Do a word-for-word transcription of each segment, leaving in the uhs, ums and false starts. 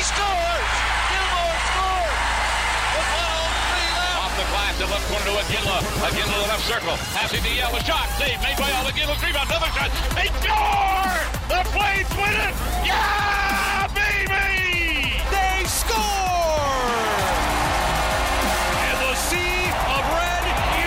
scores! Gilmore scores! With one oh three left. Off the glass, the left corner to Iginla. Iginla to the left circle. Passing to Yell. A shot. Save made by all. Iginla. Rebound. Another shot. They score! The Flames win it! Yeah, baby! They score! And the sea of red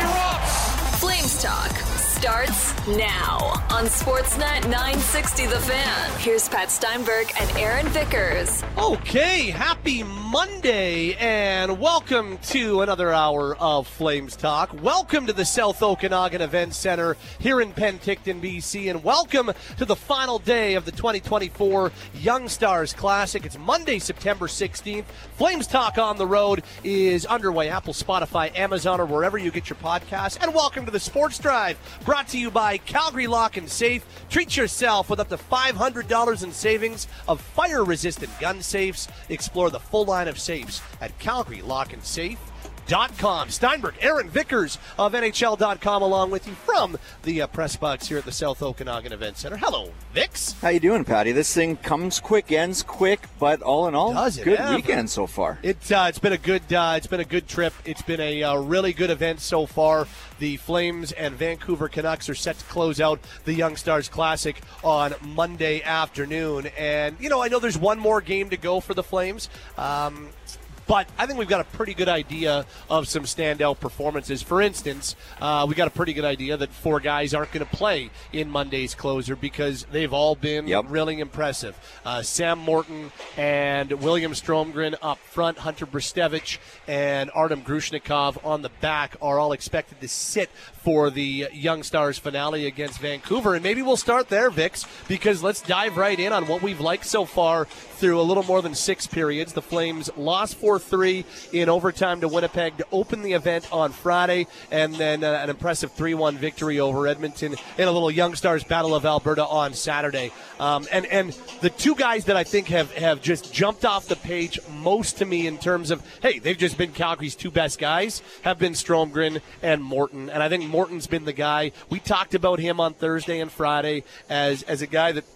erupts. Flames Talk starts now on Sportsnet nine sixty The Fan. Here's Pat Steinberg and Aaron Vickers. Okay, happy Monday, and welcome to another hour of Flames Talk. Welcome to the South Okanagan Event Center here in Penticton, B C, and welcome to the final day of the twenty twenty-four Young Stars Classic. It's Monday, September sixteenth. Flames Talk on the road is underway. Apple, Spotify, Amazon, or wherever you get your podcasts. And welcome to the Sports Drive, brought to you by Calgary Lock and Safe. Treat yourself with up to five hundred dollars in savings of fire-resistant gun safes. Explore the full line of safes at Calgary Lock and Safe. Dot com. Steinberg, Aaron Vickers of N H L dot com along with you from the uh, press box here at the South Okanagan Event Center. Hello, Vicks. How you doing, Patty? This thing comes quick, ends quick, but all in all, Does it good ever. weekend so far. It, uh, it's been a good uh, it's been a good trip. It's been a uh, really good event so far. The Flames and Vancouver Canucks are set to close out the Young Stars Classic on Monday afternoon. And, you know, I know there's one more game to go for the Flames. Um, But I think we've got a pretty good idea of some standout performances. For instance, uh, we got a pretty good idea that four guys aren't going to play in Monday's closer because they've all been yep. really impressive. Uh, Sam Morton and William Stromgren up front, Hunter Brestevich and Artem Grushnikov on the back are all expected to sit for the Young Stars finale against Vancouver. And maybe we'll start there, Vicks, because let's dive right in on what we've liked so far through a little more than six periods. The Flames lost four three in overtime to Winnipeg to open the event on Friday, and then uh, an impressive three one victory over Edmonton in a little Young Stars Battle of Alberta on Saturday. Um, and, and the two guys that I think have, have just jumped off the page most to me in terms of, hey, they've just been Calgary's two best guys, have been Stromgren and Morton. And I think Morton's been the guy. We talked about him on Thursday and Friday as, as a guy that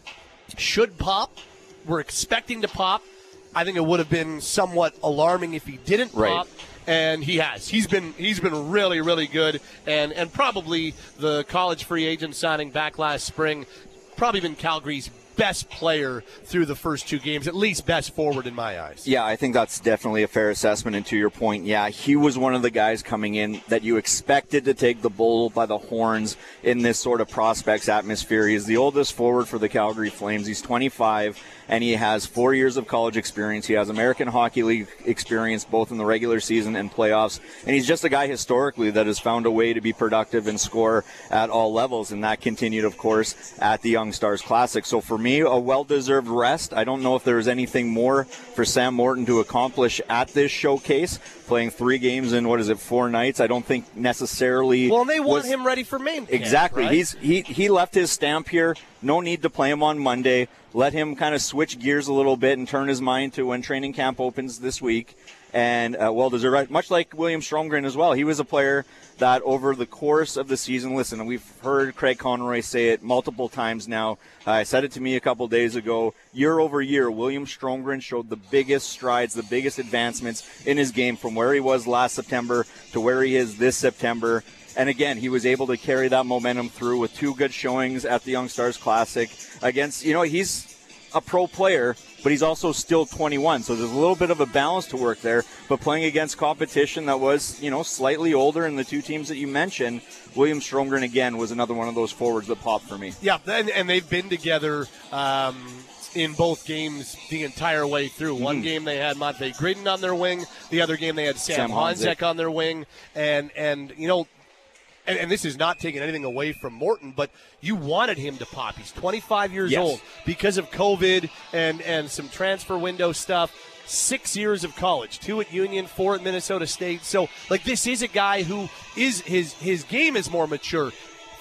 should pop. We're expecting to pop. I think it would have been somewhat alarming if he didn't pop, right. And he has. He's been he's been really, really good, and, and probably the college free agent signing back last spring, probably been Calgary's best player through the first two games, at least best forward in my eyes. Yeah, I think that's definitely a fair assessment. And to your point, yeah, he was one of the guys coming in that you expected to take the bull by the horns in this sort of prospects atmosphere. He's the oldest forward for the Calgary Flames. He's twenty-five, and he has four years of college experience. He has American Hockey League experience both in the regular season and playoffs. And he's just a guy historically that has found a way to be productive and score at all levels. And that continued, of course, at the Young Stars Classic. So for me, a well-deserved rest. I don't know if there was anything more for Sam Morton to accomplish at this showcase, playing three games in, what is it, four nights. I don't think necessarily... Well, they want was, him ready for main camp, Exactly. right? He's he, he left his stamp here. No need to play him on Monday. Let him kind of switch gears a little bit and turn his mind to when training camp opens this week. And uh, well-deserved, much like William Stromgren as well. He was a player that over the course of the season, listen, we've heard Craig Conroy say it multiple times now. Uh, I said it to me a couple days ago. Year over year, William Stromgren showed the biggest strides, the biggest advancements in his game from where he was last September to where he is this September. And again, he was able to carry that momentum through with two good showings at the Young Stars Classic against, you know, he's a pro player, but he's also still twenty-one. So there's a little bit of a balance to work there. But playing against competition that was, you know, slightly older in the two teams that you mentioned, William Stromgren, again, was another one of those forwards that popped for me. Yeah, and, and they've been together um, in both games the entire way through. One mm. game they had Monte Gridden on their wing. The other game they had Sam, Sam Honzek, Honzek on their wing. And, and you know, And, and this is not taking anything away from Morton, but you wanted him to pop. He's twenty-five years yes. old because of COVID and, and some transfer window stuff. Six years of college, two at Union, four at Minnesota State. So, like, this is a guy who is his his game is more mature.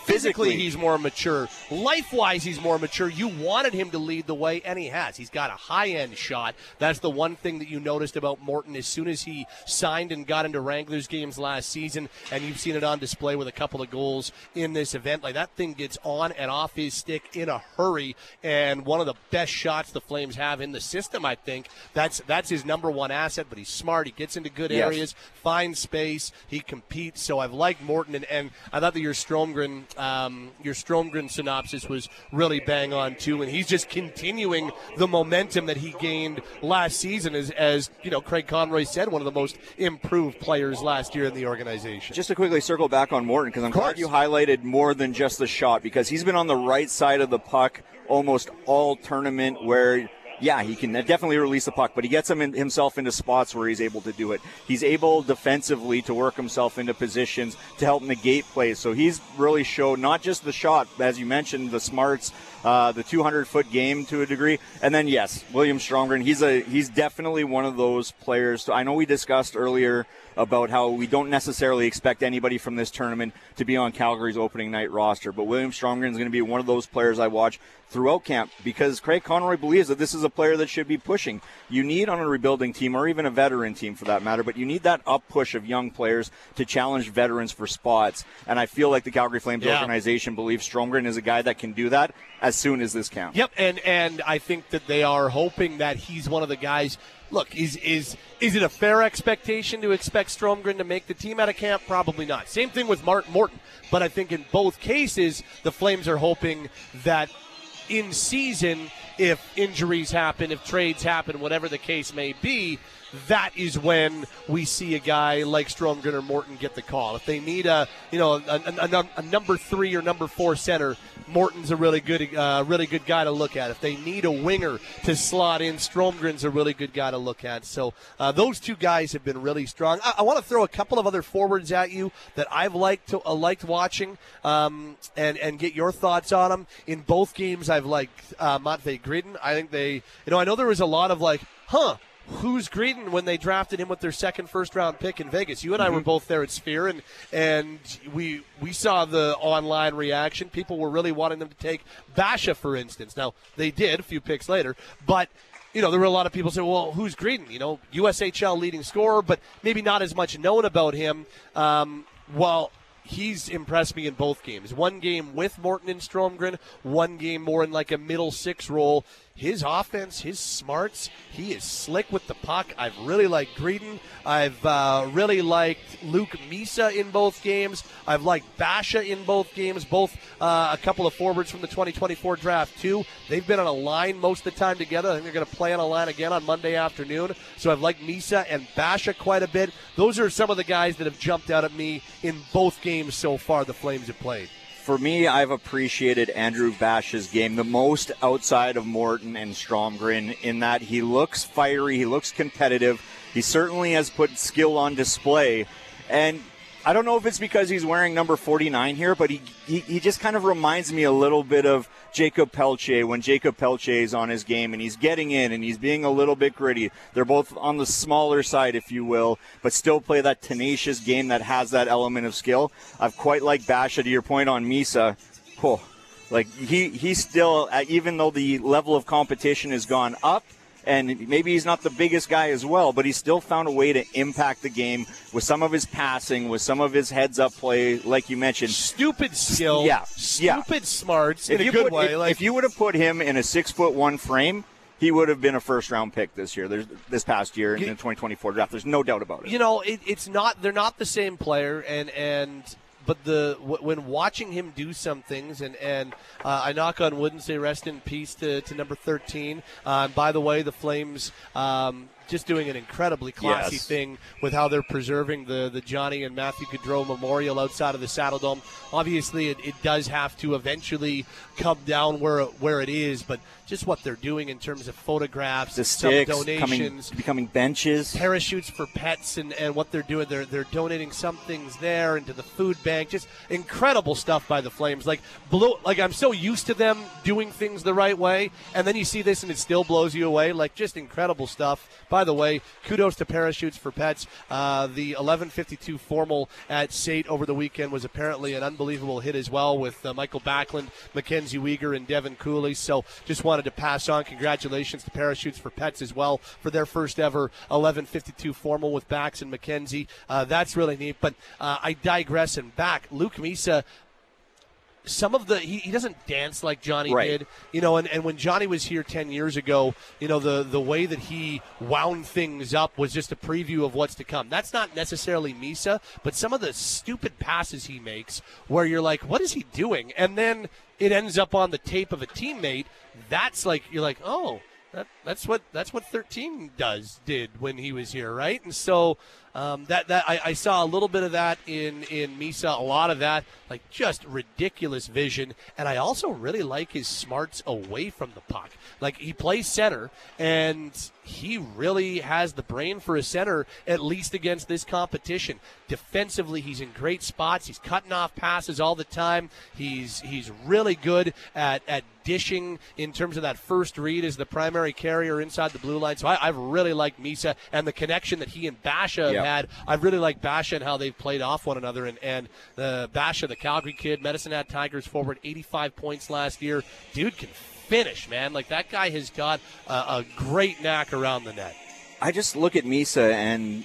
Physically, Physically. he's more mature. Life-wise, he's more mature. You wanted him to lead the way, and he has. He's got a high-end shot. That's the one thing that you noticed about Morton as soon as he signed and got into Wranglers games last season, and you've seen it on display with a couple of goals in this event. Like, that thing gets on and off his stick in a hurry, and one of the best shots the Flames have in the system, I think. That's that's his number one asset, but he's smart. He gets into good Yes. areas, finds space, he competes. So I've liked Morton, and, and I thought that your Stromgren Um, your Stromgren synopsis was really bang on too, and he's just continuing the momentum that he gained last season as, as you know, Craig Conroy said, one of the most improved players last year in the organization. Just to quickly circle back on Morton, because I'm glad you highlighted more than just the shot, because he's been on the right side of the puck almost all tournament where yeah, he can definitely release the puck, but he gets him in, himself into spots where he's able to do it. He's able defensively to work himself into positions to help negate plays. So he's really showed not just the shot, as you mentioned, the smarts, uh, the two hundred foot game to a degree. And then, yes, William Stromgren, he's a he's definitely one of those players. So I know we discussed earlier about how we don't necessarily expect anybody from this tournament to be on Calgary's opening night roster, but William Stromgren is going to be one of those players I watch throughout camp because Craig Conroy believes that this is a player that should be pushing. You need on a rebuilding team, or even a veteran team for that matter, but you need that up push of young players to challenge veterans for spots, and I feel like the Calgary Flames yeah. organization believes Stromgren is a guy that can do that as soon as this camp. Yep, and, and I think that they are hoping that he's one of the guys. Look, is is is it a fair expectation to expect Stromgren to make the team out of camp? Probably not. Same thing with Mark Morton. But I think in both cases, the Flames are hoping that in season, if injuries happen, if trades happen, whatever the case may be, that is when we see a guy like Stromgren or Morton get the call. If they need a, you know, a, a, a, a number three or number four center, Morton's a really good, uh, really good guy to look at. If they need a winger to slot in, Stromgren's a really good guy to look at. So uh, those two guys have been really strong. I, I want to throw a couple of other forwards at you that I've liked to, uh, liked watching, um, and and get your thoughts on them. In both games, I've liked uh, Matvei Gridin. I think they, you know, I know there was a lot of like, huh. Who's Gridin when they drafted him with their second first-round pick in Vegas? You and I mm-hmm. were both there at Sphere, and and we we saw the online reaction. People were really wanting them to take Basha, for instance. Now, they did a few picks later, but you know, there were a lot of people saying, well, who's Gridin? You know, U S H L leading scorer, but maybe not as much known about him. Um, well, he's impressed me in both games. One game with Morton and Stromgren, one game more in like a middle six role. His offense, his smarts, he is slick with the puck. I've really liked Gridin. I've uh, really liked Luke Misa in both games. I've liked Basha in both games, both uh, a couple of forwards from the twenty twenty-four draft, too. They've been on a line most of the time together. I think they're going to play on a line again on Monday afternoon. So I've liked Misa and Basha quite a bit. Those are some of the guys that have jumped out at me in both games so far the Flames have played. For me, I've appreciated Andrew Basha's game the most outside of Morton and Stromgren in that he looks fiery, he looks competitive. He certainly has put skill on display. And I don't know if it's because he's wearing number forty-nine here, but he, he, he just kind of reminds me a little bit of Jacob Pelche when Jacob Pelche is on his game and he's getting in and he's being a little bit gritty. They're both on the smaller side, if you will, but still play that tenacious game that has that element of skill. I've quite liked Basha, to your point on Misa. Oh, like he, he still, uh, even though the level of competition has gone up, and maybe he's not the biggest guy as well, but he's still found a way to impact the game with some of his passing, with some of his heads-up play, like you mentioned. Stupid skill. Yeah. Stupid yeah. smarts in if a good put, way. If, like, if you would have put him in a six-foot-one frame, he would have been a first-round pick this year, There's, this past year in the twenty twenty-four draft. There's no doubt about it. You know, it, it's not. They're not the same player, and and – but the when watching him do some things, and, and uh, I knock on wood and say rest in peace to, to number thirteen. Uh, and by the way, the Flames um, just doing an incredibly classy yes. thing with how they're preserving the, the Johnny and Matthew Gaudreau Memorial outside of the Saddle Dome. Obviously, it, it does have to eventually come down where where it is, but just what they're doing in terms of photographs, the some sticks, donations, coming, becoming benches, parachutes for pets, and, and what they're doing. They're they're donating some things there into the food bank. Just incredible stuff by the Flames. Like blow, like I'm so used to them doing things the right way, and then you see this and it still blows you away. Like just incredible stuff by the way, kudos to Parachutes for Pets. Uh, the eleven fifty-two formal at S A T over the weekend was apparently an unbelievable hit as well, with uh, Michael Backlund, Mackenzie Weegar, and Devin Cooley. So just wanted to pass on congratulations to Parachutes for Pets as well for their first ever eleven fifty-two formal with Bax and Mackenzie. Uh, that's really neat. But uh, I digress and back. Luke Misa, some of the he, he doesn't dance like Johnny right. did, you know, and, and when Johnny was here ten years ago, you know, the the way that he wound things up was just a preview of what's to come. That's not necessarily Misa, but some of the stupid passes he makes where you're like, what is he doing? And then it ends up on the tape of a teammate. That's like, you're like, oh, that, that's what that's what thirteen does did when he was here, right? And so um, that that I, I saw a little bit of that in in Misa, a lot of that, like just ridiculous vision, and I also really like his smarts away from the puck. Like, he plays center, and he really has the brain for a center, at least against this competition. Defensively, he's in great spots. He's cutting off passes all the time. He's he's really good at at dishing in terms of that first read as the primary carrier inside the blue line. So I, I've really liked Misa and the connection that he and Basha have yep. had. I've really liked Basha and how they've played off one another. And, and the Basha, the Calgary kid, Medicine Hat Tigers forward, eighty-five points last year. Dude can finish, man. Like, that guy has got a, a great knack around the net. I just look at Misa, and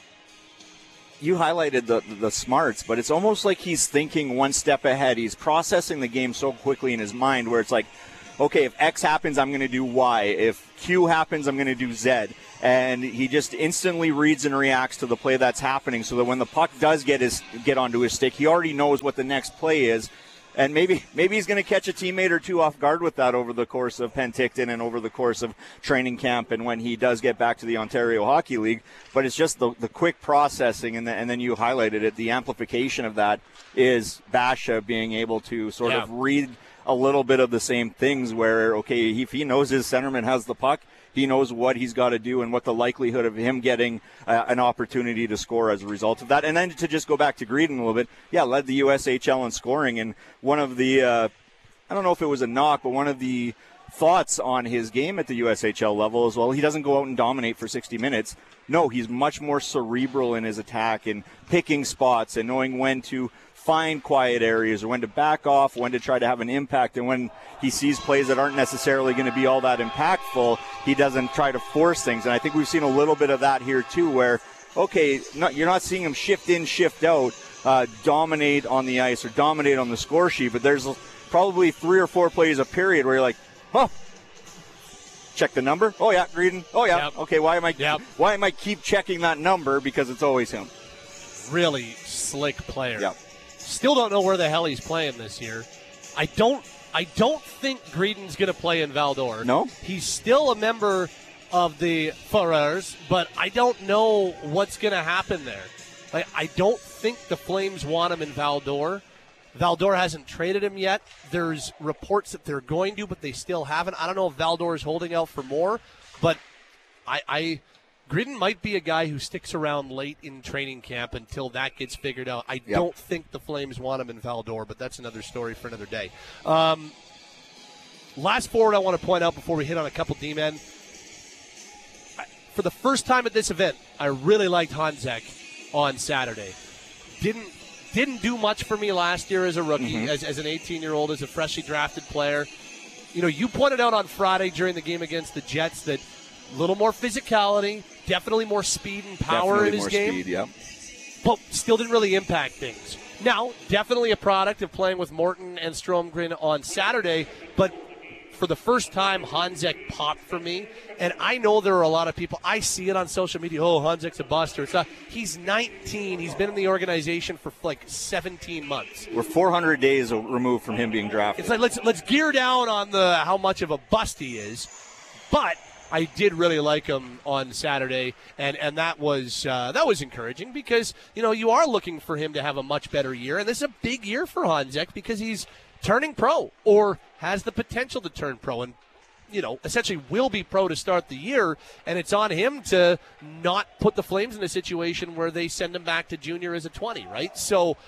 you highlighted the the smarts, but it's almost like he's thinking one step ahead. He's processing the game so quickly in his mind where it's like, okay, if X happens, I'm going to do Y. If Q happens, I'm going to do Z. And he just instantly reads and reacts to the play that's happening, so that when the puck does get his get onto his stick, he already knows what the next play is. And maybe maybe he's going to catch a teammate or two off guard with that over the course of Penticton and over the course of training camp and when he does get back to the Ontario Hockey League. But it's just the, the quick processing, and, the, and then you highlighted it. The amplification of that is Basha being able to sort yeah. of read a little bit of the same things where, okay, if he knows his centerman has the puck, he knows what he's got to do and what the likelihood of him getting uh, an opportunity to score as a result of that. And then to just go back to Greedon a little bit, yeah, led the U S H L in scoring. And one of the, uh, I don't know if it was a knock, but one of the thoughts on his game at the U S H L level as well, he doesn't go out and dominate for sixty minutes. No, he's much more cerebral in his attack and picking spots and knowing when to find quiet areas or when to back off, when to try to have an impact, and when he sees plays that aren't necessarily going to be all that impactful, he doesn't try to force things. And I think we've seen a little bit of that here too, where, okay, not, you're not seeing him shift in, shift out, uh, dominate on the ice or dominate on the score sheet, but there's probably three or four plays a period where you're like, oh, check the number. Oh yeah, Greedon. Oh yeah. Yep. Okay, why am I yep. why am I keep checking that number? Because it's always him. Really slick player. Yep. Still don't know where the hell he's playing this year. I don't I don't think Greedon's going to play in Val-d'Or. No? He's still a member of the Foreurs, but I don't know what's going to happen there. Like, I don't think the Flames want him in Val-d'Or. Val-d'Or hasn't traded him yet. There's reports that they're going to, but they still haven't. I don't know if Val-d'Or is holding out for more, but I... I Greedon might be a guy who sticks around late in training camp until that gets figured out. I yep. don't think the Flames want him in Val-d'Or, but that's another story for another day. Um, last forward I want to point out before we hit on a couple D-men. For the first time at this event, I really liked Honzek on Saturday. Didn't didn't do much for me last year as a rookie, mm-hmm. as, as an eighteen-year-old, as a freshly drafted player. You know, you pointed out on Friday during the game against the Jets that a little more physicality, definitely more speed and power definitely in his more game. Speed, yeah. But still didn't really impact things. Now, definitely a product of playing with Morton and Stromgren on Saturday, but for the first time, Honzek popped for me. And I know there are a lot of people, I see it on social media, oh, Honzek's a buster. It's not. He's nineteen. He's been in the organization for like seventeen months. We're four hundred days removed from him being drafted. It's like, let's let's gear down on the how much of a bust he is. But I did really like him on Saturday, and, and that was uh, that was encouraging because, you know, you are looking for him to have a much better year, and this is a big year for Honzek because he's turning pro or has the potential to turn pro and, you know, essentially will be pro to start the year, and it's on him to not put the Flames in a situation where they send him back to junior as a twenty, right? So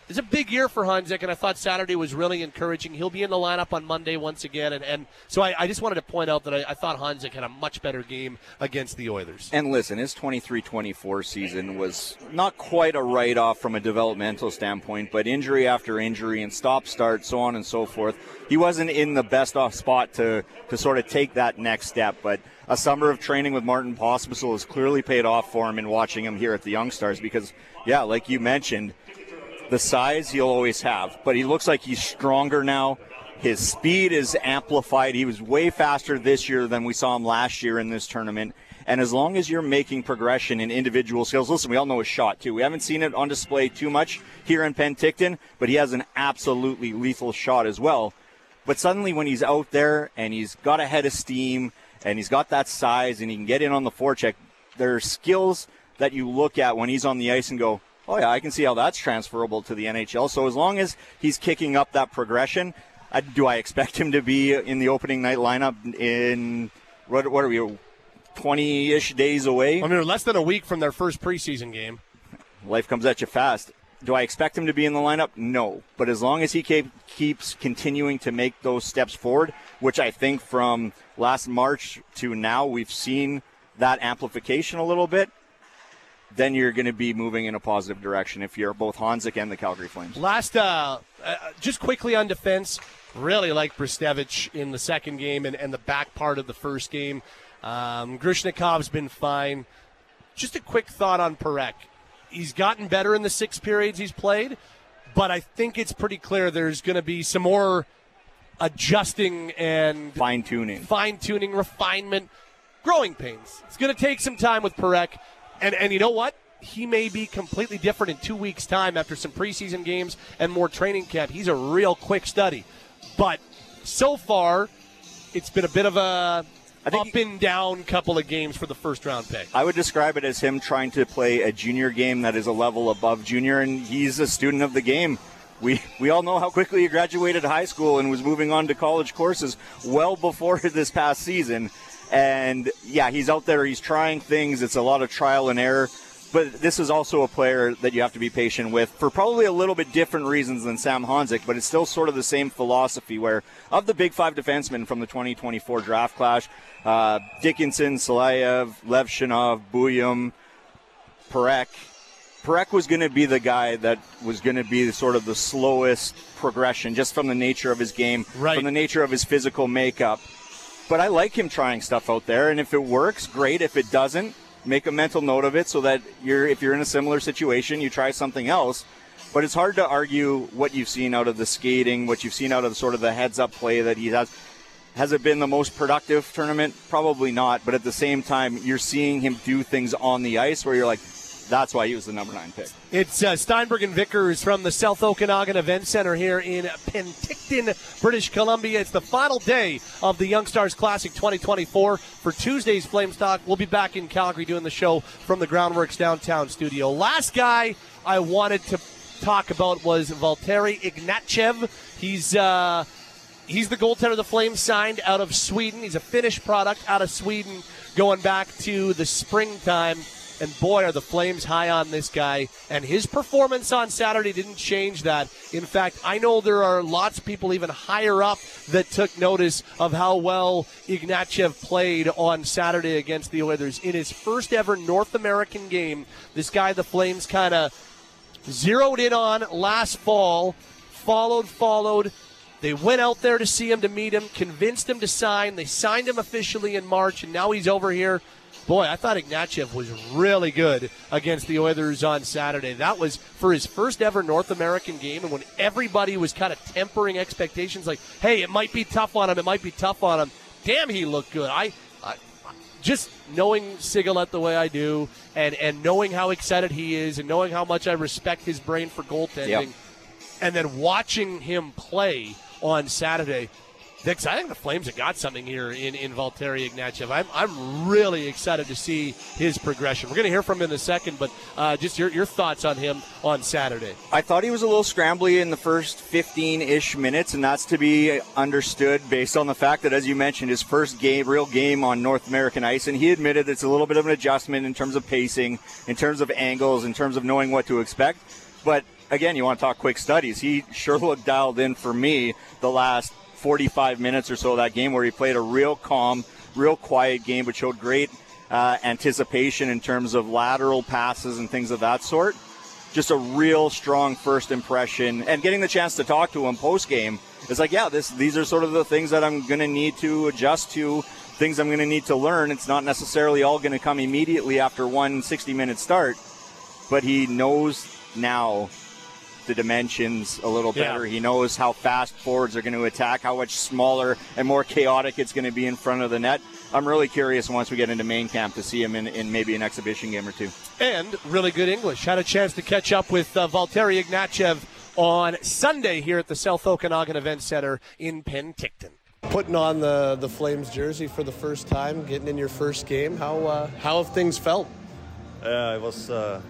it's a big year for Hanzik, and I thought Saturday was really encouraging. He'll be in the lineup on Monday once again, and, and so I, I just wanted to point out that I, I thought Hanzik had a much better game against the Oilers. And listen, his twenty-three twenty-four season was not quite a write-off from a developmental standpoint, but injury after injury and stop-start, so on and so forth. He wasn't in the best off spot to, to sort of take that next step, but a summer of training with Martin Pospisil has clearly paid off for him in watching him here at the Young Stars because, yeah, like you mentioned, the size he'll always have, but he looks like he's stronger now. His speed is amplified. He was way faster this year than we saw him last year in this tournament. And as long as you're making progression in individual skills, listen, we all know his shot, too. We haven't seen it on display too much here in Penticton, but he has an absolutely lethal shot as well. But suddenly when he's out there and he's got a head of steam and he's got that size and he can get in on the forecheck, there are skills that you look at when he's on the ice and go, oh, yeah, I can see how that's transferable to the N H L. So as long as he's kicking up that progression, I, do I expect him to be in the opening night lineup in, what, what are we, twenty-ish days away? I mean, less than a week from their first preseason game. Life comes at you fast. Do I expect him to be in the lineup? No. But as long as he keep, keeps continuing to make those steps forward, which I think from last March to now we've seen that amplification a little bit, then you're going to be moving in a positive direction if you're both Hanzik and the Calgary Flames. Last, uh, uh, just quickly on defense, really like Brestevich in the second game and, and the back part of the first game. Um, Grushnikov's been fine. Just a quick thought on Parekh. He's gotten better in the six periods he's played, but I think it's pretty clear there's going to be some more adjusting and fine-tuning, fine-tuning, refinement, growing pains. It's going to take some time with Parekh. And and you know what? He may be completely different in two weeks' time after some preseason games and more training camp. He's a real quick study. But so far, it's been a bit of a I think up and down couple of games for the first-round pick. I would describe it as him trying to play a junior game that is a level above junior, and he's a student of the game. We we all know how quickly he graduated high school and was moving on to college courses well before this past season. And, yeah, he's out there. He's trying things. It's a lot of trial and error. But this is also a player that you have to be patient with for probably a little bit different reasons than Sam Hanzik, but it's still sort of the same philosophy where of the big five defensemen from the twenty twenty-four draft class, uh, Dickinson, Salayev, Levshinov, Buyum, Parekh, Parekh was going to be the guy that was going to be sort of the slowest progression just from the nature of his game, right. from the nature of his physical makeup. But I like him trying stuff out there, and if it works, great. If it doesn't, make a mental note of it so that you're, if you're in a similar situation, you try something else. But it's hard to argue what you've seen out of the skating, what you've seen out of sort of the heads-up play that he has. Has it been the most productive tournament? Probably not. But at the same time, you're seeing him do things on the ice where you're like, that's why he was the number nine pick. It's uh, Steinberg and Vickers from the South Okanagan Event Center here in Penticton, British Columbia. It's the final day of the Young Stars Classic twenty twenty-four. For Tuesday's Flames Talk, we'll be back in Calgary doing the show from the Groundworks downtown studio. Last guy I wanted to talk about was Valtteri Ignatjev. He's uh, he's the goaltender the Flames signed out of Sweden. He's a Finnish product out of Sweden going back to the springtime. And boy, are the Flames high on this guy. And his performance on Saturday didn't change that. In fact, I know there are lots of people even higher up that took notice of how well Ignatjev played on Saturday against the Oilers. In his first ever North American game, this guy the Flames kind of zeroed in on last fall, followed, followed. They went out there to see him, to meet him, convinced him to sign. They signed him officially in March, and now he's over here. Boy, I thought Ignatjev was really good against the Oilers on Saturday. That was for his first ever North American game, and when everybody was kind of tempering expectations, like, hey, it might be tough on him, it might be tough on him. Damn, he looked good. I, I just knowing Sigalet the way I do, and, and knowing how excited he is, and knowing how much I respect his brain for goaltending, yep. and then watching him play on Saturday, I think the Flames have got something here in, in Valtteri Ignatjev. I'm I'm really excited to see his progression. We're going to hear from him in a second, but uh, just your, your thoughts on him on Saturday. I thought he was a little scrambly in the first fifteen-ish minutes, and that's to be understood based on the fact that, as you mentioned, his first game, real game on North American ice, and he admitted it's a little bit of an adjustment in terms of pacing, in terms of angles, in terms of knowing what to expect. But again, you want to talk quick studies. He sure looked dialed in for me the last forty-five minutes or so of that game, where he played a real calm, real quiet game, but showed great uh, anticipation in terms of lateral passes and things of that sort. Just a real strong first impression, and getting the chance to talk to him post-game, it's like, yeah, this these are sort of the things that I'm going to need to adjust to, things I'm going to need to learn. It's not necessarily all going to come immediately after one sixty-minute start, but he knows now the dimensions a little better. Yeah. He knows how fast forwards are going to attack, how much smaller and more chaotic it's going to be in front of the net. I'm really curious once we get into main camp to see him in, in maybe an exhibition game or two. And really good English. Had a chance to catch up with uh, Valtteri Ignachev on Sunday here at the South Okanagan Event Center in Penticton. Putting on the, the Flames jersey for the first time, getting in your first game, how uh, how have things felt? Yeah, it was uh,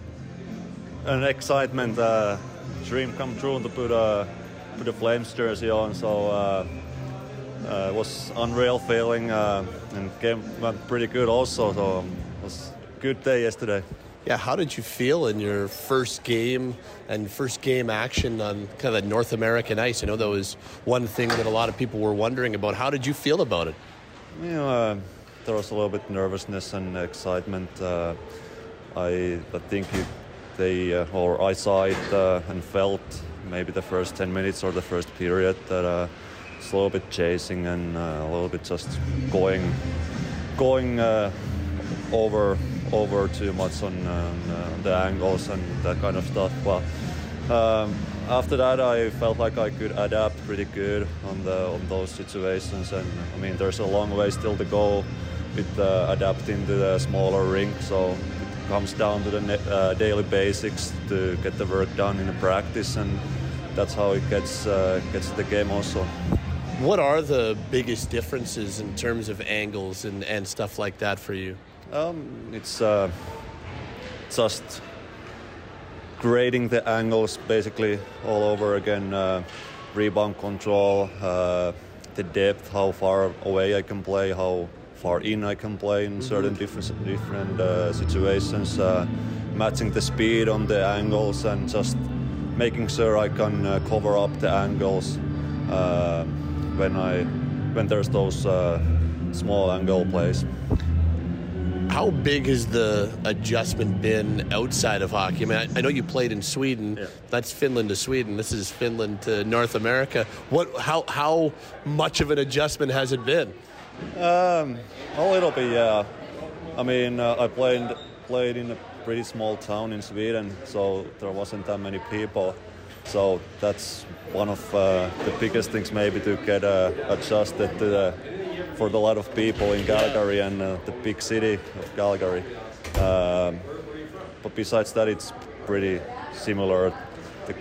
an excitement, uh, dream come true to put a put a Flames jersey on. So uh, uh, it was unreal feeling, uh, and game went pretty good also. So um, it was a good day yesterday. Yeah, how did you feel in your first game and first game action on kind of the North American ice? I know that was one thing that a lot of people were wondering about. How did you feel about it? You know, uh, there was a little bit nervousness and excitement. Uh, I, I think you, they, uh, or I saw it uh, and felt maybe the first ten minutes or the first period that uh, it's a little bit chasing and uh, a little bit just going, going uh, over. over too much on uh, the angles and that kind of stuff. But um, after that, I felt like I could adapt pretty good on the on those situations. And I mean, there's a long way still to go with uh, adapting to the smaller rink. So it comes down to the uh, daily basics to get the work done in the practice, and that's how it gets uh, gets to the game also. What are the biggest differences in terms of angles and, and stuff like that for you? Um, it's uh, just grading the angles basically all over again, uh, rebound control, uh, the depth, how far away I can play, how far in I can play in mm-hmm. certain different different uh, situations, uh, matching the speed on the angles and just making sure I can uh, cover up the angles uh, when I when there's those uh, small angle plays. How big has the adjustment been outside of hockey? I mean, I, I know you played in Sweden. Yeah. That's Finland to Sweden. This is Finland to North America. What? How? How much of an adjustment has it been? Um, a little bit, yeah. I mean, uh, I played played in a pretty small town in Sweden, so there wasn't that many people. So that's one of uh, the biggest things, maybe, to get uh, adjusted to the. For a lot of people in Calgary and uh, the big city of Calgary. Um, but besides that, it's pretty similar. To,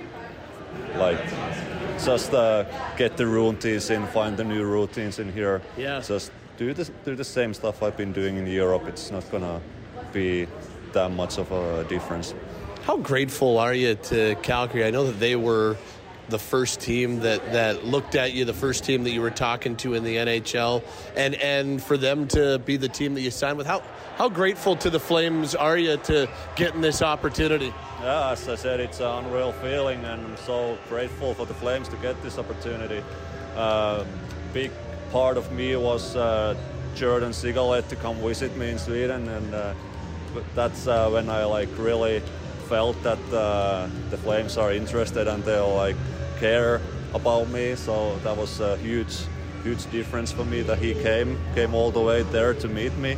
like, just uh, get the routines in, find the new routines in here. Yeah. Just do the, do the same stuff I've been doing in Europe. It's not going to be that much of a difference. How grateful are you to Calgary? I know that they were the first team that, that looked at you, the first team that you were talking to in the N H L, and and for them to be the team that you signed with. How how grateful to the Flames are you to getting this opportunity? Yeah, as I said, it's an unreal feeling, and I'm so grateful for the Flames to get this opportunity. Uh, big part of me was uh, Jordan Sigalet to come visit me in Sweden, and uh, that's uh, when I like really felt that uh, the Flames are interested and they'll like care about me. So that was a huge, huge difference for me that he came, came all the way there to meet me.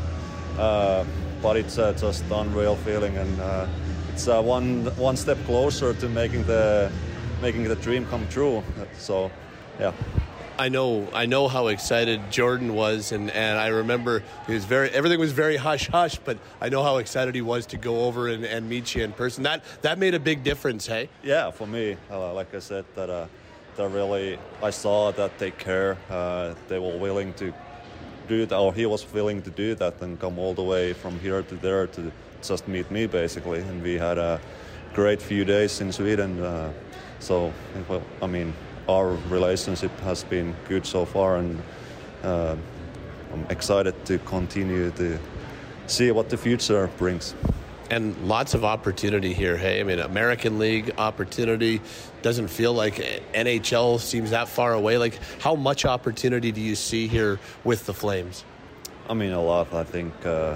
Uh, but it's uh, just unreal feeling, and uh, it's uh, one one step closer to making the making the dream come true. So, yeah. I know, I know how excited Jordan was, and, and I remember he was very. Everything was very hush hush, but I know how excited he was to go over and, and meet you in person. That that made a big difference, hey? Yeah, for me, uh, like I said, that uh, they really. I saw that they care. Uh, they were willing to do that, or he was willing to do that, and come all the way from here to there to just meet me, basically. And we had a great few days in Sweden. Uh, so, well, I mean. Our relationship has been good so far, and uh, I'm excited to continue to see what the future brings. and lots of opportunity here. Hey, I mean, American League opportunity doesn't feel like N H L seems that far away. Like, how much opportunity do you see here with the Flames? I mean, a lot. I think uh,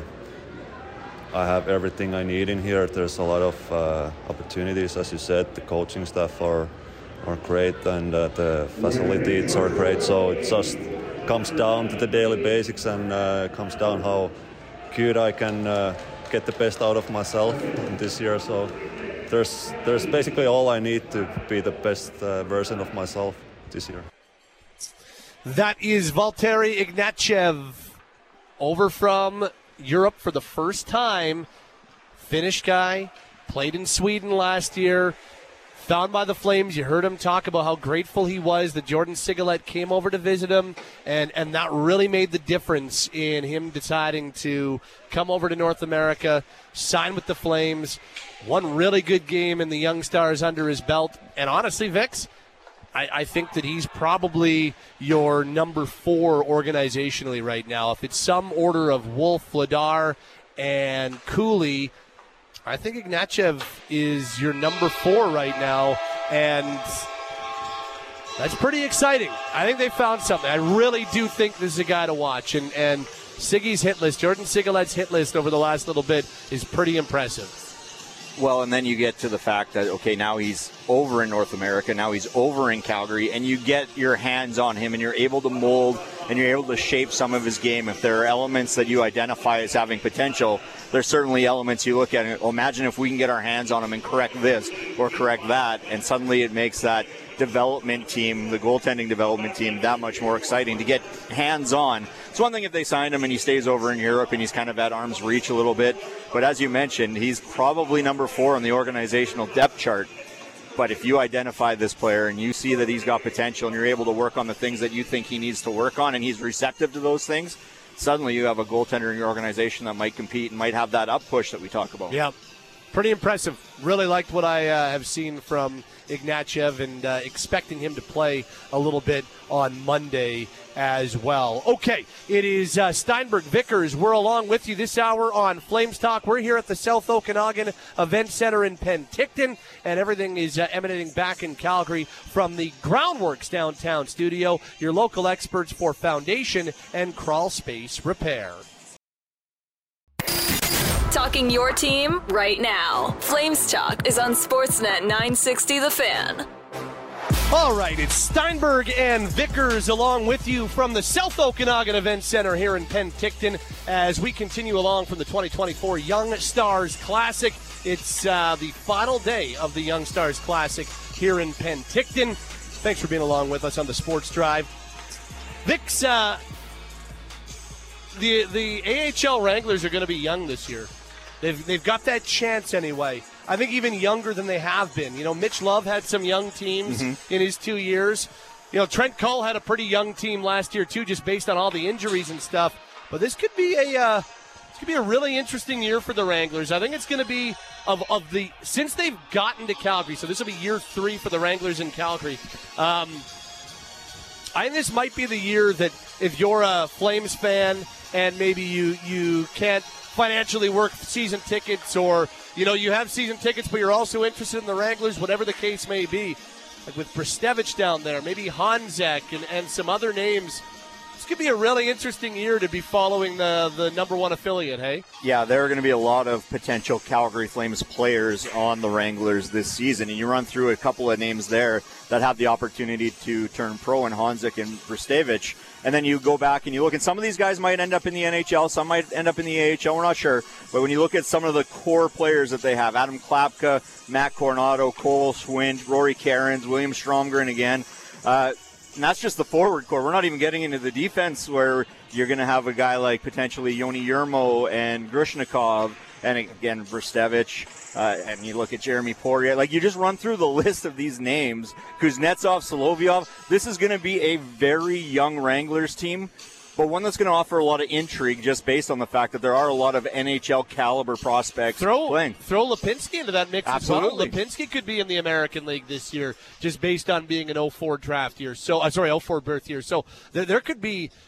I have everything I need in here. There's a lot of uh, opportunities, as you said. The coaching staff are are great, and uh, the facilities are great. So it just comes down to the daily basics, and uh, comes down how good I can uh, get the best out of myself in this year. So there's there's basically all I need to be the best uh, version of myself this year. That is Valtteri Ignatjev, over from Europe for the first time. Finnish guy, played in Sweden last year. Found by the Flames. You heard him talk about how grateful he was that Jordan Sigalet came over to visit him, and, and that really made the difference in him deciding to come over to North America, sign with the Flames. One really good game in the Young Stars under his belt. And honestly, Vix, I, I think that he's probably your number four organizationally right now. If it's some order of Wolf, Vladar, and Cooley, I think Ignatjev is your number four right now, and that's pretty exciting. I think they found something. I really do think this is a guy to watch, and, and Siggy's hit list, Jordan Sigalet's hit list over the last little bit is pretty impressive. Well, and then you get to the fact that, okay, now he's over in North America, now he's over in Calgary, and you get your hands on him, and you're able to mold and you're able to shape some of his game. If there are elements that you identify as having potential, there's certainly elements you look at and, well, imagine if we can get our hands on him and correct this or correct that, and suddenly it makes that development team, the goaltending development team, that much more exciting to get hands-on. It's one thing if they signed him and he stays over in Europe and he's kind of at arm's reach a little bit, but as you mentioned, he's probably number four on the organizational depth chart. But if you identify this player and you see that he's got potential and you're able to work on the things that you think he needs to work on and he's receptive to those things, suddenly you have a goaltender in your organization that might compete and might have that up push that we talk about. Yeah, pretty impressive. Really liked what I uh, have seen from Ignatjev, and uh, expecting him to play a little bit on Monday as well. Okay, it is uh, Steinberg Vickers. We're along with you this hour on Flames Talk. We're here at the South Okanagan Event Center in Penticton, and everything is uh, emanating back in Calgary from the Groundworks downtown studio, your local experts for foundation and crawl space repair. Talking your team right now. Flames Talk is on Sportsnet nine sixty The Fan. All right, it's Steinberg and Vickers along with you from the South Okanagan Event Center here in Penticton as we continue along from the twenty twenty-four Young Stars Classic. It's uh, the final day of the Young Stars Classic here in Penticton. Thanks for being along with us on the Sports Drive. Vic's, uh, the, the A H L Wranglers are going to be young this year. They've, they've got that chance anyway. I think even younger than they have been. You know, Mitch Love had some young teams mm-hmm. in his two years. You know, Trent Cull had a pretty young team last year too, just based on all the injuries and stuff. But this could be a uh, this could be a really interesting year for the Wranglers. I think it's going to be of of the since they've gotten to Calgary. So this will be year three for the Wranglers in Calgary. Um, I think this might be the year that if you're a Flames fan and maybe you you can't financially work season tickets, or you know you have season tickets but you're also interested in the Wranglers, whatever the case may be, like with Brstevich down there, maybe Hanzek and, and some other names. This could be a really interesting year to be following the, the number one affiliate, hey? Yeah, there are going to be a lot of potential Calgary Flames players on the Wranglers this season, and you run through a couple of names there that have the opportunity to turn pro in Hanzek and Brstevich. And then you go back and you look, and some of these guys might end up in the N H L, some might end up in the A H L, we're not sure. But when you look at some of the core players that they have, Adam Klapka, Matt Coronado, Cole Swindt, Rory Cairns, William Stromgren again, uh, and that's just the forward core. We're not even getting into the defense where you're going to have a guy like potentially Yoni Yermo and Grushnikov, and again, Brstevich. Uh, and you look at Jeremy Poirier. Like, you just run through the list of these names. Kuznetsov, Solovyov. This is going to be a very young Wranglers team, but one that's going to offer a lot of intrigue just based on the fact that there are a lot of N H L caliber prospects throw, playing. Throw Lipinski into that mix Absolutely. as well. Lipinski could be in the American League this year just based on being an oh four draft year. So, uh, sorry, oh four birth year. So there, there could be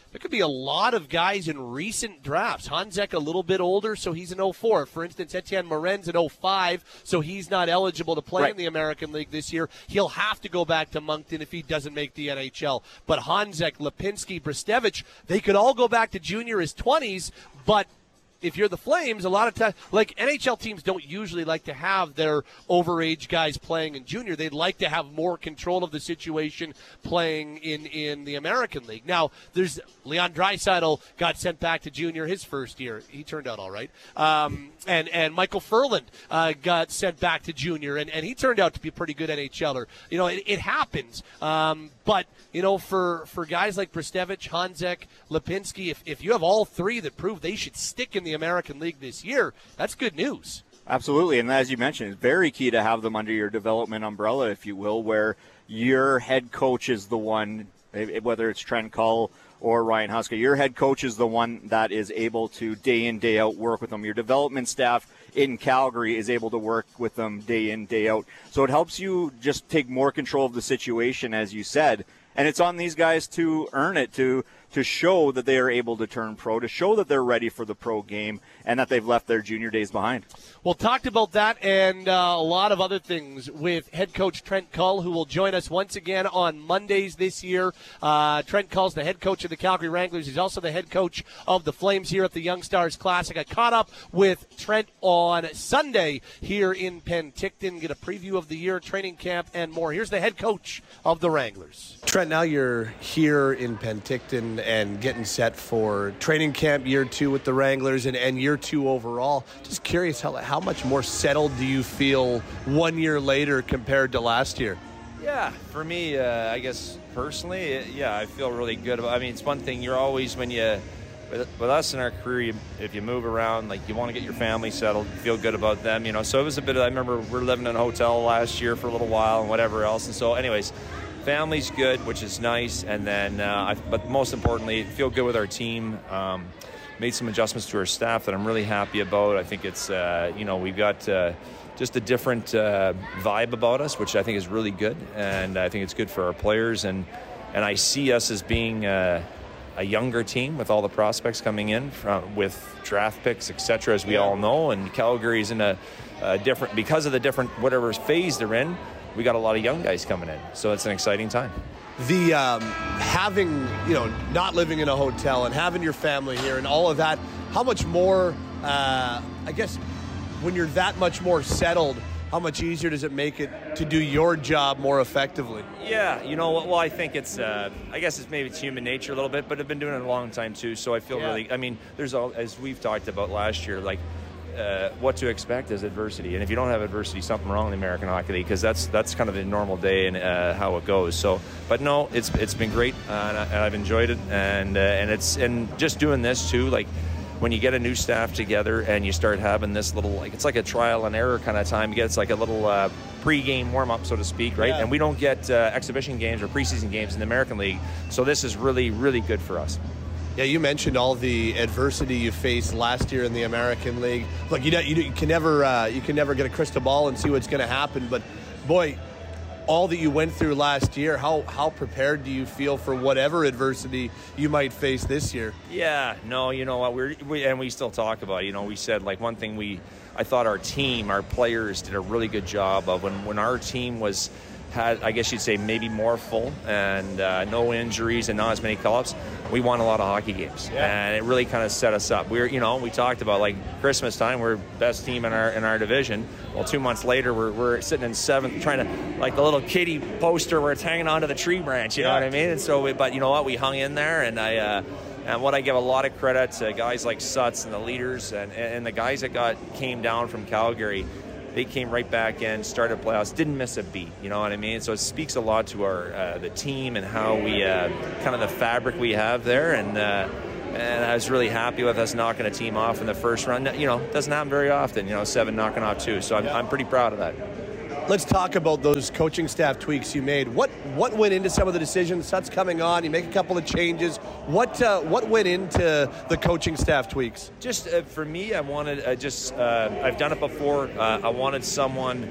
there could be a lot of guys in recent drafts. Hanzek a little bit older, so he's an oh four. For instance, Etienne Morin's an oh five, so he's not eligible to play right. in the American League this year. He'll have to go back to Moncton if he doesn't make the N H L. But Hanzek, Lipinski, Brestevich, they could all go back to junior as twenties, but if you're the Flames, a lot of times, like N H L teams don't usually like to have their overage guys playing in junior. They'd like to have more control of the situation playing in, in the American League. Now, there's Leon Draisaitl got sent back to junior his first year. He turned out all right. Um, and, and Michael Furland uh, got sent back to junior, and, and he turned out to be a pretty good NHLer. You know, it, it happens. Um, but, you know, for, for guys like Brestevich, Hanzek, Lipinski, if, if you have all three that prove they should stick in the American League this year, that's good news. Absolutely, and as you mentioned, it's very key to have them under your development umbrella, if you will, where your head coach is the one, whether it's Trent Cull or Ryan Huska, your head coach is the one that is able to day in, day out work with them. Your development staff in Calgary is able to work with them day in, day out. So it helps you just take more control of the situation, as you said, and it's on these guys to earn it, to to show that they are able to turn pro, to show that they're ready for the pro game, and that they've left their junior days behind. Well, talked about that and uh, a lot of other things with head coach Trent Cull, who will join us once again on Mondays this year. Uh, Trent Cull's the head coach of the Calgary Wranglers. He's also the head coach of the Flames here at the Young Stars Classic. I caught up with Trent on Sunday here in Penticton, get a preview of the year, training camp, and more. Here's the head coach of the Wranglers. Trent, now you're here in Penticton and getting set for training camp year two with the Wranglers and, and year two overall. Just curious, how how much more settled do you feel one year later compared to last year? Yeah, for me, uh, I guess personally, it, yeah, I feel really good about. I mean, it's one thing you're always when you, with, with us in our career, you, if you move around, like you want to get your family settled, feel good about them, you know. So it was a bit of. I remember we were living in a hotel last year for a little while and whatever else, and so, anyways. Family's good, which is nice, and then, uh, I, but most importantly, feel good with our team. Um, made some adjustments to our staff that I'm really happy about. I think it's, uh, you know, we've got uh, just a different uh, vibe about us, which I think is really good, and I think it's good for our players. And and I see us as being uh, a younger team with all the prospects coming in from, with draft picks, et cetera, as we all know. And Calgary's in a, a different, because of the different whatever phase they're in. We got a lot of young guys coming in, so it's an exciting time. The um, having, you know, not living in a hotel and having your family here and all of that, how much more, uh, I guess, when you're that much more settled, how much easier does it make it to do your job more effectively? Yeah, you know, well, I think it's, uh, I guess it's maybe it's human nature a little bit, but I've been doing it a long time too, so I feel yeah. really, I mean, there's all, as we've talked about last year, like, Uh, what to expect is adversity, and if you don't have adversity, something wrong in the American Hockey League, because that's that's kind of the normal day and uh, how it goes. So, but no, it's it's been great, uh, and, I, and I've enjoyed it, and uh, and it's and just doing this too, like when you get a new staff together and you start having this little, like it's like a trial and error kind of time. You get it's like a little uh, pre-game warm-up, so to speak, right? Yeah. And we don't get uh, exhibition games or preseason games in the American League, so this is really really good for us. Yeah, you mentioned all the adversity you faced last year in the American League. Look, you, you, you can never uh, you can never get a crystal ball and see what's going to happen. But boy, all that you went through last year, how how prepared do you feel for whatever adversity you might face this year? Yeah, no, you know what, we're we, and we still talk about it. You know, we said like one thing we I thought our team, our players did a really good job of when when our team was. Had, I guess you'd say, maybe more full and uh, no injuries and not as many call-ups. We won a lot of hockey games, yeah. And it really kind of set us up. We were, you know, we talked about like Christmas time, we're best team in our in our division. Well, two months later, we're we're sitting in seventh, trying to like the little kitty poster where it's hanging onto the tree branch. You yeah. know what I mean? And so, we, but you know what, we hung in there, and I. Uh, And what I give a lot of credit to guys like Suts and the leaders and, and the guys that got came down from Calgary. They came right back in, started playoffs, didn't miss a beat. You know what I mean? So it speaks a lot to our uh, the team and how we uh, kind of the fabric we have there. And uh, and I was really happy with us knocking a team off in the first run. You know, it doesn't happen very often. You know, seven knocking off two. So I'm yeah. I'm pretty proud of that. Let's talk about those coaching staff tweaks you made. What what went into some of the decisions? Sut's coming on. You make a couple of changes. What uh, what went into the coaching staff tweaks? Just uh, for me, I wanted uh, just uh, I've done it before. Uh, I wanted someone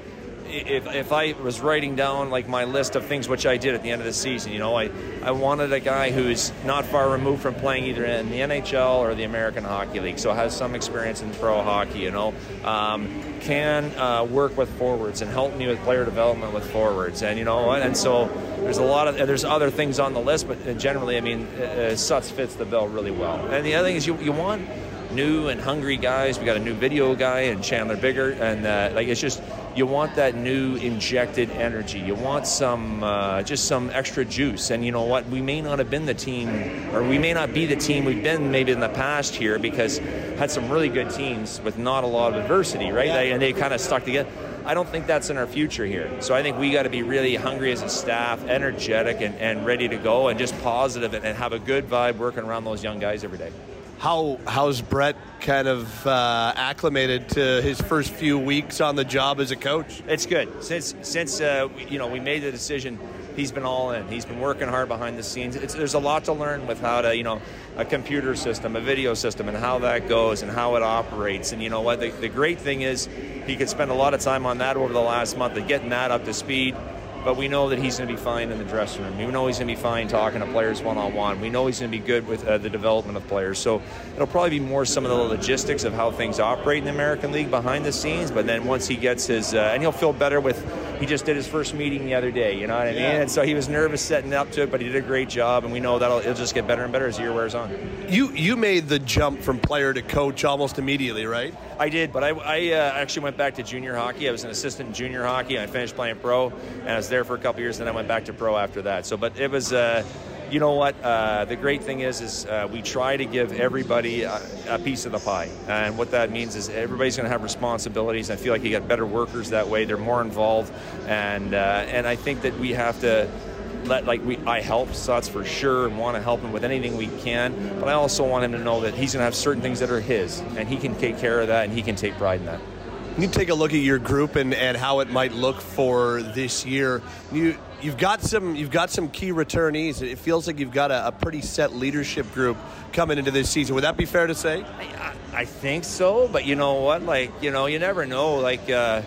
if if I was writing down like my list of things, which I did at the end of the season, you know, I, I wanted a guy who's not far removed from playing either in the N H L or the American Hockey League, so has some experience in pro hockey, you know, um, can uh, work with forwards and help me with player development with forwards, and you know what, and so there's a lot of there's other things on the list, but generally, I mean, uh, Suts fits the bill really well. And the other thing is you you want new and hungry guys. We got a new video guy and Chandler Bigger, and uh, like it's just you want that new injected energy. You want some uh, just some extra juice. And you know what? We may not have been the team, or we may not be the team we've been maybe in the past here, because had some really good teams with not a lot of adversity, right? Yeah. They, and they kind of stuck together. I don't think that's in our future here. So I think we got to be really hungry as a staff, energetic and, and ready to go, and just positive and, and have a good vibe working around those young guys every day. How how's Brett kind of uh, acclimated to his first few weeks on the job as a coach? It's good. Since since uh, you know we made the decision, he's been all in. He's been working hard behind the scenes. It's, there's a lot to learn with how to, you know, a computer system, a video system, and how that goes and how it operates. And you know what? The, the great thing is he could spend a lot of time on that over the last month of getting that up to speed. But we know that he's going to be fine in the dressing room. We know he's going to be fine talking to players one-on-one. We know he's going to be good with uh, the development of players. So it'll probably be more some of the logistics of how things operate in the American League behind the scenes. But then once he gets his, uh, and he'll feel better with, he just did his first meeting the other day, you know what I mean? Yeah. And so he was nervous setting up to it, but he did a great job. And we know that it'll just get better and better as the year wears on. You you made the jump from player to coach almost immediately, right? I did, but I, I uh, actually went back to junior hockey. I was an assistant in junior hockey. I finished playing pro, and I was there for a couple years, and then I went back to pro after that. So, but it was, uh, you know what? Uh, the great thing is, is uh, we try to give everybody a, a piece of the pie, and what that means is everybody's going to have responsibilities. I feel like you get better workers that way. They're more involved, and uh, and I think that we have to. Let, like we, I help Suts for sure and want to help him with anything we can, but I also want him to know that he's going to have certain things that are his, and he can take care of that, and he can take pride in that. You take a look at your group and, and how it might look for this year. You you've got some you've got some key returnees. It feels like you've got a, a pretty set leadership group coming into this season. Would that be fair to say? I, I think so, but you know what? Like you know, you never know. Like. Uh,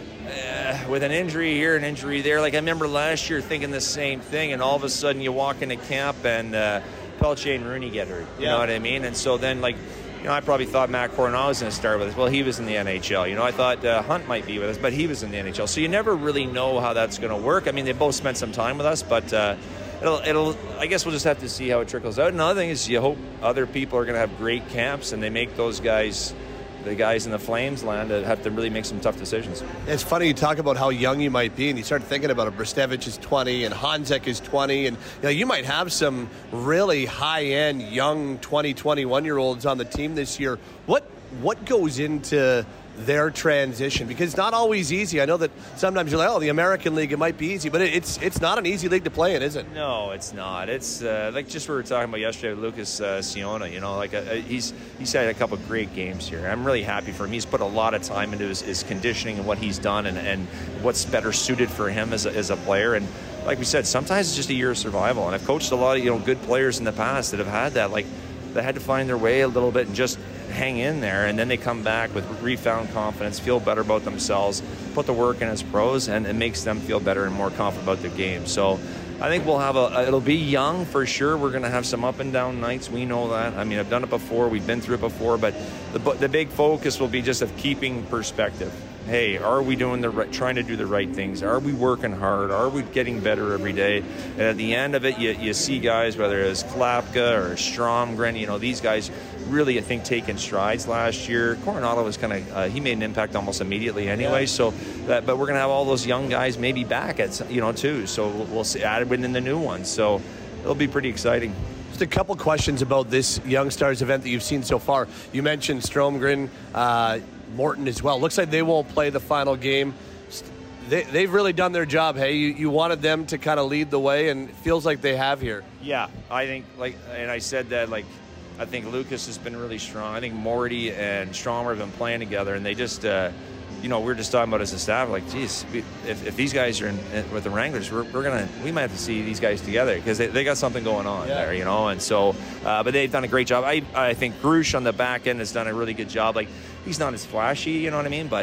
Uh, with an injury here, an injury there. Like I remember last year thinking the same thing, and all of a sudden you walk into camp and uh, Pelche and Rooney get hurt. You yeah. know what I mean? And so then, like, you know, I probably thought Matt Coronado was going to start with us. Well, he was in the N H L. You know, I thought uh, Hunt might be with us, but he was in the N H L. So you never really know how that's going to work. I mean, they both spent some time with us, but uh, it'll, it'll. I guess we'll just have to see how it trickles out. Another thing is you hope other people are going to have great camps, and they make those guys. The guys in the Flames land have to really make some tough decisions. It's funny you talk about how young you might be, and you start thinking about it. Brestevich is twenty, and Hanzek is twenty, and you know you might have some really high-end young twenty, twenty-one-year-olds on the team this year. What what goes into their transition? Because it's not always easy. I know that sometimes you're like, oh, the American League, it might be easy, but it, it's it's not an easy league to play in, is it? No, it's not. It's uh, like just what we were talking about yesterday with Lucas uh, Siona. You know, like uh, he's he's had a couple of great games here. I'm really happy for him. He's put a lot of time into his, his conditioning and what he's done, and, and what's better suited for him as a, as a player. And like we said, sometimes it's just a year of survival. And I've coached a lot of you know good players in the past that have had that. Like they had to find their way a little bit and just hang in there, and then they come back with refound confidence, feel better about themselves, put the work in as pros, and it makes them feel better and more confident about their game. So I think we'll have a, it'll be young for sure. We're going to have some up and down nights. We know that. I mean, I've done it before. We've been through it before, but the, the big focus will be just of keeping perspective. Hey, are we doing the right, trying to do the right things? Are we working hard? Are we getting better every day? And at the end of it, you, you see guys, whether it's Klapka or Stromgren, you know, these guys really, I think, taking strides last year. Coronado was kind of, uh, he made an impact almost immediately anyway. Yeah. So, that, but we're going to have all those young guys maybe back at, you know, too. So we'll, we'll see, added in the new ones. So it'll be pretty exciting. Just a couple questions about this Young Stars event that you've seen so far. You mentioned Stromgren, uh, Morton as well. Looks like they won't play the final game. They, they've really done their job. Hey, you, you wanted them to kind of lead the way, and it feels like they have here. Yeah, I think, like, and I said that, like, I think Lucas has been really strong. I think Morty and Stromer have been playing together, and they just, uh, you know, we we're just talking about as a staff, like, geez, if, if these guys are in, in, with the Wranglers, we're, we're gonna, we might have to see these guys together because they, they got something going on yeah. there, you know. And so, uh, but they've done a great job. I I think Grush on the back end has done a really good job. Like, he's not as flashy, you know what I mean, but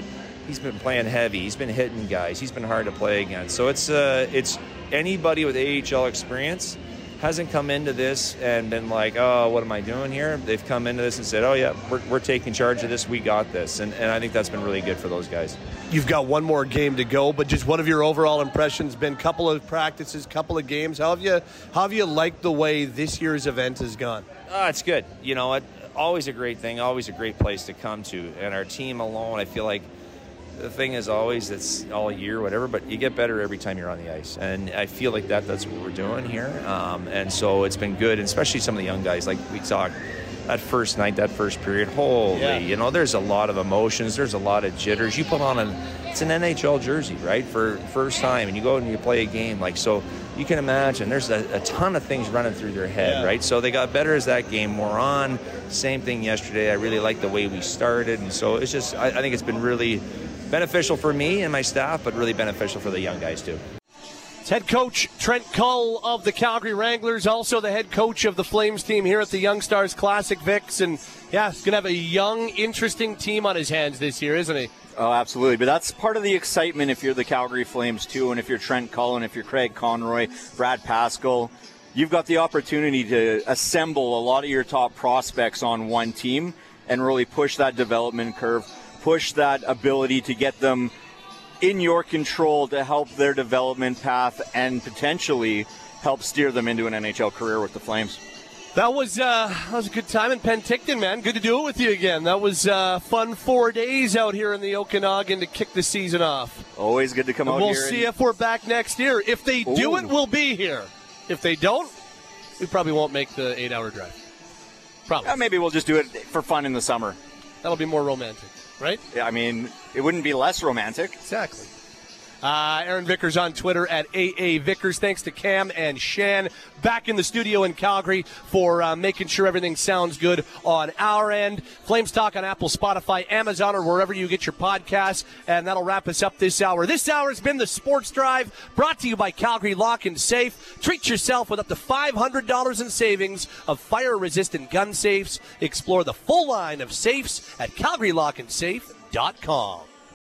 he's been playing heavy. He's been hitting guys. He's been hard to play against. So it's uh, it's anybody with A H L experience hasn't come into this and been like, oh, what am I doing here? They've come into this and said, oh, yeah, we're, we're taking charge of this. We got this. And, and I think that's been really good for those guys. You've got one more game to go, but just what have your overall impressions been? Couple of practices, couple of games. How have you, how have you liked the way this year's event has gone? Uh, it's good. You know, it, always a great thing, always a great place to come to. And our team alone, I feel like the thing is always it's all year, whatever, but you get better every time you're on the ice. And I feel like that that's what we're doing here. Um, and so it's been good, and especially some of the young guys. Like we talked, that first night, that first period, holy, yeah. you know, there's a lot of emotions. There's a lot of jitters. You put on an, it's an N H L jersey, right, for first time, and you go and you play a game. Like, so you can imagine there's a, a ton of things running through their head, yeah. right? So they got better as that game wore on. Same thing yesterday. I really like the way we started. And so it's just, I, I think it's been really beneficial for me and my staff, but really beneficial for the young guys too. It's head coach Trent Cull of the Calgary Wranglers, also the head coach of the Flames team here at the Young Stars Classic, Vicks. And yeah, he's going to have a young, interesting team on his hands this year, isn't he? Oh, absolutely. But that's part of the excitement if you're the Calgary Flames too, and if you're Trent Cull, and if you're Craig Conroy, Brad Pascal. You've got the opportunity to assemble a lot of your top prospects on one team and really push that development curve, push that ability to get them in your control to help their development path and potentially help steer them into an N H L career with the Flames. That was uh, that was a good time in Penticton, man. Good to do it with you again. That was uh, fun four days out here in the Okanagan to kick the season off. Always good to come and out we'll here. We'll see and... if we're back next year. If they Ooh. do it, we'll be here. If they don't, we probably won't make the eight-hour drive. Probably. Yeah, maybe we'll just do it for fun in the summer. That'll be more romantic, right? Yeah, I mean, it wouldn't be less romantic. Exactly. Uh, Aaron Vickers on Twitter at A A Vickers. Thanks to Cam and Shan back in the studio in Calgary for uh, making sure everything sounds good on our end. Flames Talk on Apple, Spotify, Amazon, or wherever you get your podcasts. And that'll wrap us up this hour. This hour has been the Sports Drive, brought to you by Calgary Lock and Safe. Treat yourself with up to five hundred dollars in savings of fire-resistant gun safes. Explore the full line of safes at calgary lock and safe dot com.